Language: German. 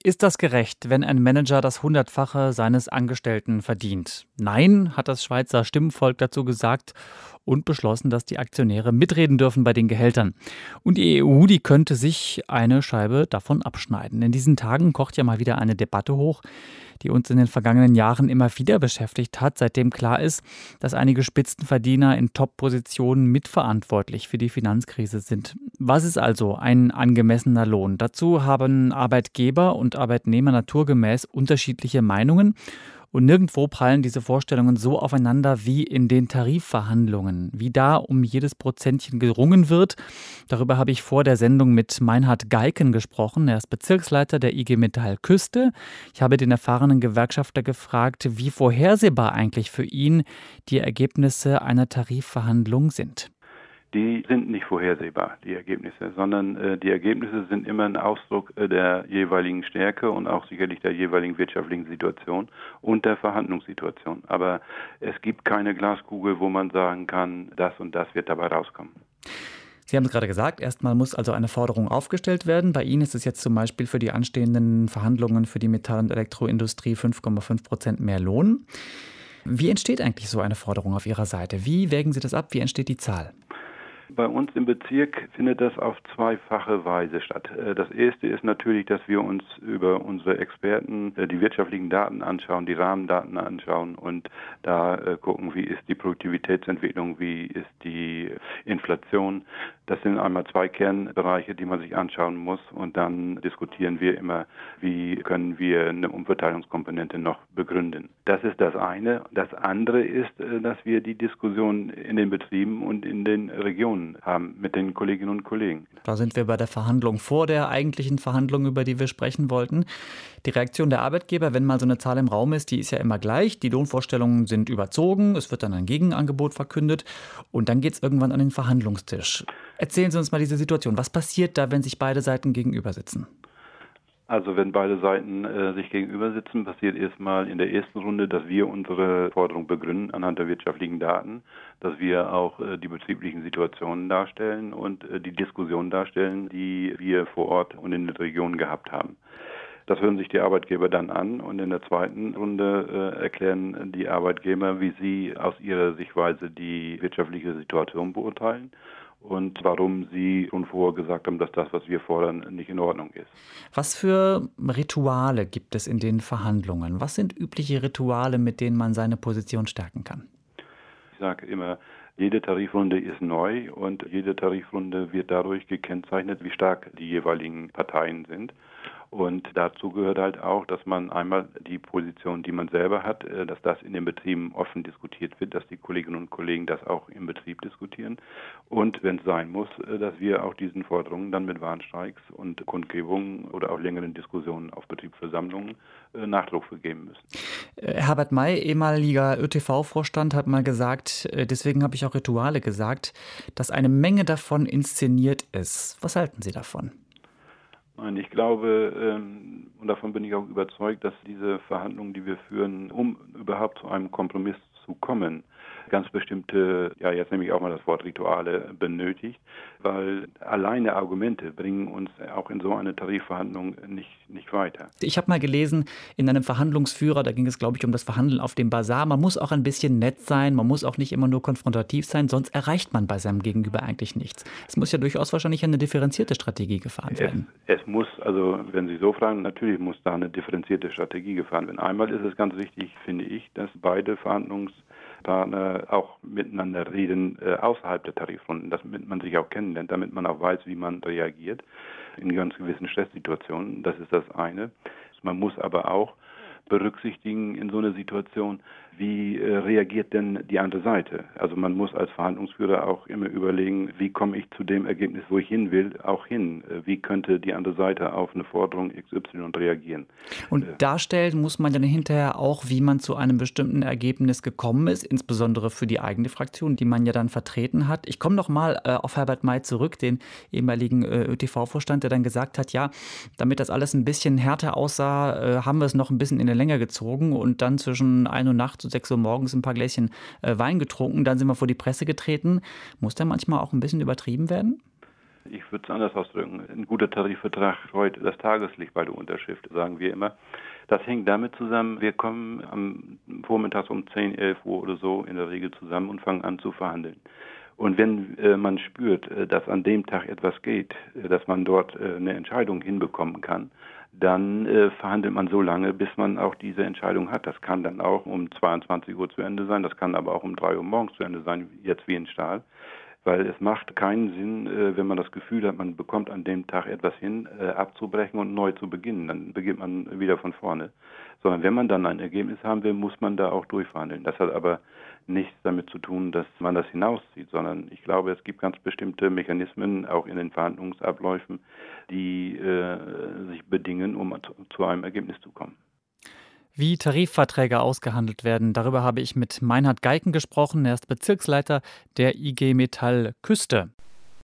Ist das gerecht, wenn ein Manager das Hundertfache seines Angestellten verdient? Nein, hat das Schweizer Stimmvolk dazu gesagt und beschlossen, dass die Aktionäre mitreden dürfen bei den Gehältern. Und die EU, die könnte sich eine Scheibe davon abschneiden. In diesen Tagen kocht ja mal wieder eine Debatte hoch, die uns in den vergangenen Jahren immer wieder beschäftigt hat, seitdem klar ist, dass einige Spitzenverdiener in Top-Positionen mitverantwortlich für die Finanzkrise sind. Was ist also ein angemessener Lohn? Dazu haben Arbeitgeber und Arbeitnehmer naturgemäß unterschiedliche Meinungen. Und nirgendwo prallen diese Vorstellungen so aufeinander wie in den Tarifverhandlungen. Wie da um jedes Prozentchen gerungen wird, darüber habe ich vor der Sendung mit Meinhard Geiken gesprochen. Er ist Bezirksleiter der IG Metall Küste. Ich habe den erfahrenen Gewerkschafter gefragt, wie vorhersehbar eigentlich für ihn die Ergebnisse einer Tarifverhandlung sind. Die sind nicht vorhersehbar, die Ergebnisse, sondern die Ergebnisse sind immer ein Ausdruck der jeweiligen Stärke und auch sicherlich der jeweiligen wirtschaftlichen Situation und der Verhandlungssituation. Aber es gibt keine Glaskugel, wo man sagen kann, das und das wird dabei rauskommen. Sie haben es gerade gesagt, erstmal muss also eine Forderung aufgestellt werden. Bei Ihnen ist es jetzt zum Beispiel für die anstehenden Verhandlungen für die Metall- und Elektroindustrie 5,5% mehr Lohn. Wie entsteht eigentlich so eine Forderung auf Ihrer Seite? Wie wägen Sie das ab? Wie entsteht die Zahl? Bei uns im Bezirk findet das auf zweifache Weise statt. Das erste ist natürlich, dass wir uns über unsere Experten die wirtschaftlichen Daten anschauen, die Rahmendaten anschauen und da gucken, wie ist die Produktivitätsentwicklung, wie ist die Inflation. Das sind einmal zwei Kernbereiche, die man sich anschauen muss und dann diskutieren wir immer, wie können wir eine Umverteilungskomponente noch begründen. Das ist das eine. Das andere ist, dass wir die Diskussion in den Betrieben und in den Regionen haben mit den Kolleginnen und Kollegen. Da sind wir bei der Verhandlung vor der eigentlichen Verhandlung, über die wir sprechen wollten. Die Reaktion der Arbeitgeber, wenn mal so eine Zahl im Raum ist, die ist ja immer gleich. Die Lohnvorstellungen sind überzogen, es wird dann ein Gegenangebot verkündet und dann geht es irgendwann an den Verhandlungstisch. Erzählen Sie uns mal diese Situation. Was passiert da, wenn sich beide Seiten gegenüber sitzen? Also wenn beide Seiten sich gegenüber sitzen, passiert erstmal in der ersten Runde, dass wir unsere Forderung begründen anhand der wirtschaftlichen Daten, dass wir auch die betrieblichen Situationen darstellen und die Diskussionen darstellen, die wir vor Ort und in der Region gehabt haben. Das hören sich die Arbeitgeber dann an und in der zweiten Runde erklären die Arbeitgeber, wie sie aus ihrer Sichtweise die wirtschaftliche Situation beurteilen und warum sie schon vorher gesagt haben, dass das, was wir fordern, nicht in Ordnung ist. Was für Rituale gibt es in den Verhandlungen? Was sind übliche Rituale, mit denen man seine Position stärken kann? Ich sage immer, jede Tarifrunde ist neu und jede Tarifrunde wird dadurch gekennzeichnet, wie stark die jeweiligen Parteien sind. Und dazu gehört halt auch, dass man einmal die Position, die man selber hat, dass das in den Betrieben offen diskutiert wird, dass die Kolleginnen und Kollegen das auch im Betrieb diskutieren. Und wenn es sein muss, dass wir auch diesen Forderungen dann mit Warnstreiks und Kundgebungen oder auch längeren Diskussionen auf Betriebsversammlungen Nachdruck vergeben müssen. Herbert May, ehemaliger ÖTV-Vorstand, hat mal gesagt, deswegen habe ich auch Rituale gesagt, dass eine Menge davon inszeniert ist. Was halten Sie davon? Nein, ich glaube, und davon bin ich auch überzeugt, dass diese Verhandlungen, die wir führen, um überhaupt zu einem Kompromiss zu kommen, ganz bestimmte, ja jetzt nehme ich auch mal das Wort Rituale, benötigt, weil alleine Argumente bringen uns auch in so eine Tarifverhandlung nicht weiter. Ich habe mal gelesen in einem Verhandlungsführer, da ging es, glaube ich, um das Verhandeln auf dem Basar. Man muss auch ein bisschen nett sein, man muss auch nicht immer nur konfrontativ sein, sonst erreicht man bei seinem Gegenüber eigentlich nichts. Es muss ja durchaus wahrscheinlich eine differenzierte Strategie gefahren werden. Es muss, also wenn Sie so fragen, natürlich muss da eine differenzierte Strategie gefahren werden. Einmal ist es ganz wichtig, finde ich, dass beide Verhandlungspartner auch miteinander reden außerhalb der Tarifrunden, damit man sich auch kennenlernt, damit man auch weiß, wie man reagiert in ganz gewissen Stresssituationen. Das ist das eine. Man muss aber auch berücksichtigen in so einer Situation, wie reagiert denn die andere Seite? Also man muss als Verhandlungsführer auch immer überlegen, wie komme ich zu dem Ergebnis, wo ich hin will, auch hin? Wie könnte die andere Seite auf eine Forderung XY reagieren? Und darstellen muss man dann hinterher auch, wie man zu einem bestimmten Ergebnis gekommen ist, insbesondere für die eigene Fraktion, die man ja dann vertreten hat. Ich komme noch mal auf Herbert May zurück, den ehemaligen ÖTV-Vorstand, der dann gesagt hat, ja, damit das alles ein bisschen härter aussah, haben wir es noch ein bisschen in der Länge gezogen und dann zwischen 1 Uhr nachts und 6 Uhr morgens ein paar Gläschen Wein getrunken. Dann sind wir vor die Presse getreten. Muss der manchmal auch ein bisschen übertrieben werden? Ich würde es anders ausdrücken. Ein guter Tarifvertrag freut das Tageslicht bei der Unterschrift, sagen wir immer. Das hängt damit zusammen, wir kommen am Vormittags um 10, 11 Uhr oder so in der Regel zusammen und fangen an zu verhandeln. Und wenn man spürt, dass an dem Tag etwas geht, dass man dort eine Entscheidung hinbekommen kann, dann verhandelt man so lange, bis man auch diese Entscheidung hat. Das kann dann auch um 22 Uhr zu Ende sein, das kann aber auch um 3 Uhr morgens zu Ende sein, jetzt wie in Stahl. Weil es macht keinen Sinn, wenn man das Gefühl hat, man bekommt an dem Tag etwas hin, abzubrechen und neu zu beginnen. Dann beginnt man wieder von vorne. Sondern wenn man dann ein Ergebnis haben will, muss man da auch durchverhandeln. Das hat aber nichts damit zu tun, dass man das hinauszieht, sondern ich glaube, es gibt ganz bestimmte Mechanismen, auch in den Verhandlungsabläufen, die sich bedingen, um zu einem Ergebnis zu kommen. Wie Tarifverträge ausgehandelt werden, darüber habe ich mit Meinhard Geiken gesprochen. Er ist Bezirksleiter der IG Metall Küste.